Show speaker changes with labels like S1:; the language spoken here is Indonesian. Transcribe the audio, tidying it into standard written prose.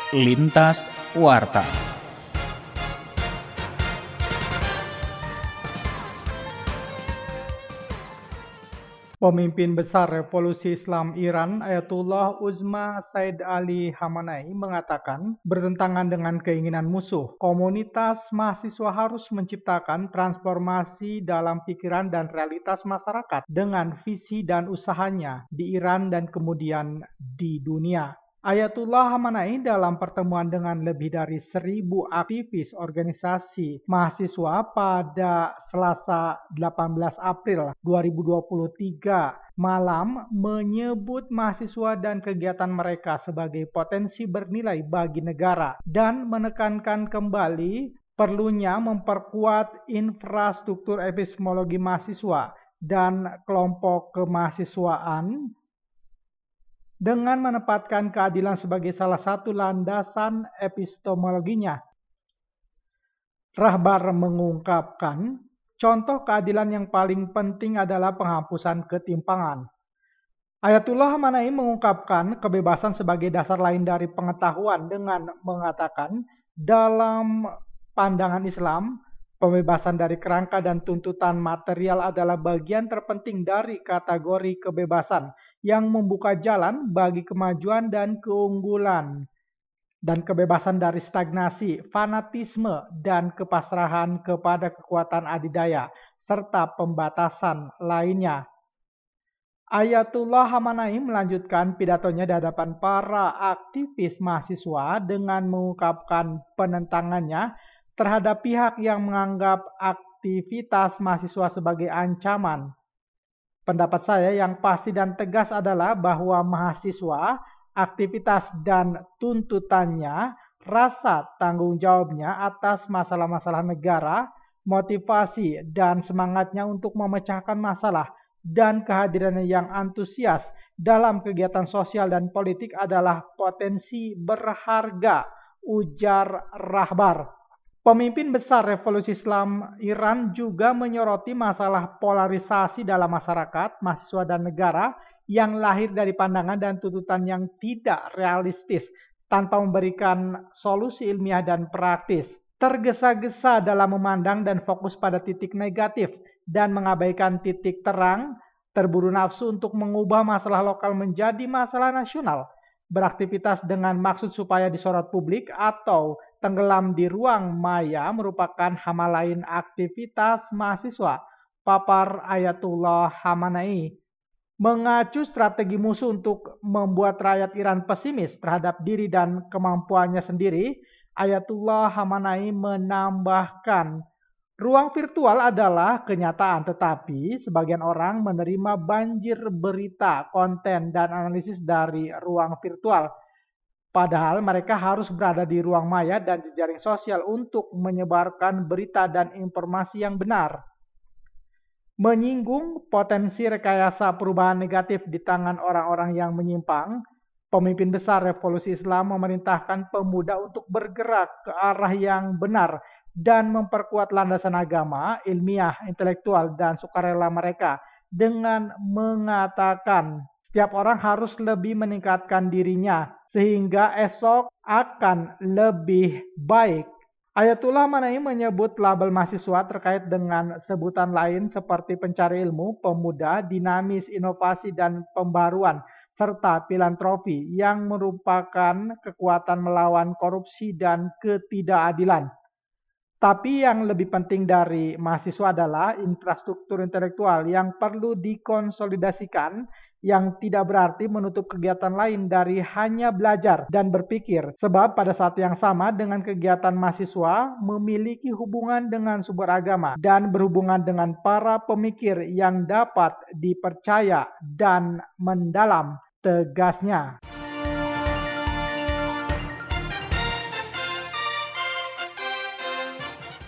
S1: Lintas Warta.
S2: Pemimpin besar Revolusi Islam Iran, Ayatullah Uzma Said Ali Khamenei mengatakan, bertentangan dengan keinginan musuh, komunitas mahasiswa harus menciptakan transformasi dalam pikiran dan realitas masyarakat dengan visi dan usahanya di Iran dan kemudian di dunia. Ayatullah Khamenei dalam pertemuan dengan lebih dari 1.000 aktivis organisasi mahasiswa pada Selasa 18 April 2023 malam menyebut mahasiswa dan kegiatan mereka sebagai potensi bernilai bagi negara dan menekankan kembali perlunya memperkuat infrastruktur epistemologi mahasiswa dan kelompok kemahasiswaan dengan menempatkan keadilan sebagai salah satu landasan epistemologinya. Rahbar mengungkapkan, contoh keadilan yang paling penting adalah penghapusan ketimpangan. Ayatullah Khamenei mengungkapkan kebebasan sebagai dasar lain dari pengetahuan dengan mengatakan, dalam pandangan Islam, pembebasan dari kerangka dan tuntutan material adalah bagian terpenting dari kategori kebebasan yang membuka jalan bagi kemajuan dan keunggulan, dan kebebasan dari stagnasi, fanatisme, dan kepasrahan kepada kekuatan adidaya, serta pembatasan lainnya. Ayatullah Khamenei melanjutkan pidatonya di hadapan para aktivis mahasiswa dengan mengungkapkan penentangannya terhadap pihak yang menganggap aktivitas mahasiswa sebagai ancaman. Pendapat saya yang pasti dan tegas adalah bahwa mahasiswa, aktivitas dan tuntutannya, rasa tanggung jawabnya atas masalah-masalah negara, motivasi dan semangatnya untuk memecahkan masalah, dan kehadirannya yang antusias dalam kegiatan sosial dan politik adalah potensi berharga, ujar Rahbar. Pemimpin besar Revolusi Islam Iran juga menyoroti masalah polarisasi dalam masyarakat, mahasiswa dan negara yang lahir dari pandangan dan tuntutan yang tidak realistis tanpa memberikan solusi ilmiah dan praktis. Tergesa-gesa dalam memandang dan fokus pada titik negatif dan mengabaikan titik terang, terburu nafsu untuk mengubah masalah lokal menjadi masalah nasional, beraktivitas dengan maksud supaya disorot publik atau tenggelam di ruang maya merupakan hama lain aktivitas mahasiswa, papar Ayatullah Khamenei. Mengacu strategi musuh untuk membuat rakyat Iran pesimis terhadap diri dan kemampuannya sendiri, Ayatullah Khamenei menambahkan, ruang virtual adalah kenyataan, tetapi sebagian orang menerima banjir berita, konten, dan analisis dari ruang virtual. Padahal mereka harus berada di ruang maya dan jejaring sosial untuk menyebarkan berita dan informasi yang benar. Menyinggung potensi rekayasa perubahan negatif di tangan orang-orang yang menyimpang, pemimpin besar Revolusi Islam memerintahkan pemuda untuk bergerak ke arah yang benar dan memperkuat landasan agama, ilmiah, intelektual, dan sukarela mereka dengan mengatakan, setiap orang harus lebih meningkatkan dirinya sehingga esok akan lebih baik. Ayatullah Khamenei menyebut label mahasiswa terkait dengan sebutan lain seperti pencari ilmu, pemuda, dinamis, inovasi, dan pembaruan, serta filantropi yang merupakan kekuatan melawan korupsi dan ketidakadilan. Tapi yang lebih penting dari mahasiswa adalah infrastruktur intelektual yang perlu dikonsolidasikan, yang tidak berarti menutup kegiatan lain dari hanya belajar dan berpikir. Sebab pada saat yang sama dengan kegiatan mahasiswa memiliki hubungan dengan sumber agama dan berhubungan dengan para pemikir yang dapat dipercaya dan mendalam, tegasnya.